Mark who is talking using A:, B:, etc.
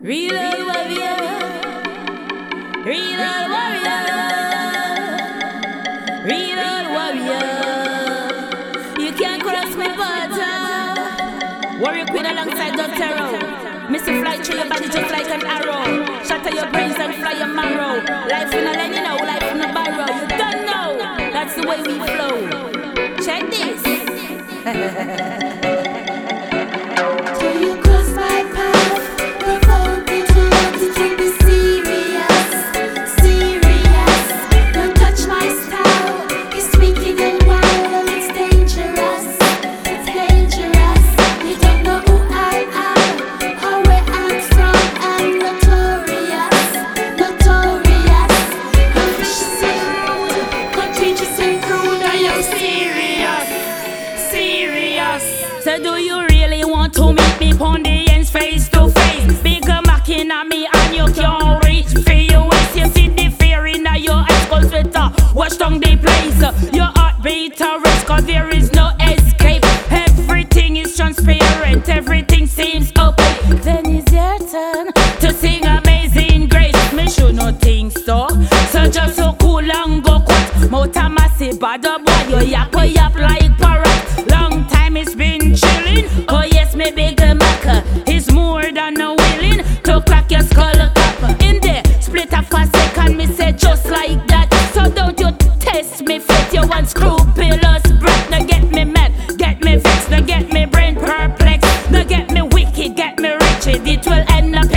A: Real old warrior, real old warrior, real old warrior. You can't cross my border. Warrior Queen alongside Dr. Missy fly through your body just like an arrow. Shatter your brains and fly your marrow. Life in a lane, you know, life in a barrow. You don't know, that's the way we flow. Check this.
B: Till you cross my path, provoke me to love you to be serious, serious. Don't touch my style, it's wicked and wild and it's dangerous, it's dangerous. You don't know who I am, or where I'm from, I'm notorious, notorious. I'm vicious and rude, contagious and crude. Are you serious, serious?
A: So do you really want to meet me on the ends face to face? Bigger mocking at me and you can't reach for your waist. You see the fear in your eyes, cause sweater wash down the place. Your heartbeat a race, cause there is no escape. Everything is transparent, everything seems open. Then it's your turn to sing Amazing Grace. Me should not think so, so just so cool and go quick. Mouta massive, bad boy, you yap like parrot. Long time it's been chilling. Oh yes, me big maca is more than a willing to crack your skull cap. In there, split up for a second, me say just like that. So don't you test me fit, you unscrupulous brat. Now get me mad, get me vexed, now get me brain perplexed, now get me wicked, get me wretched. It will end up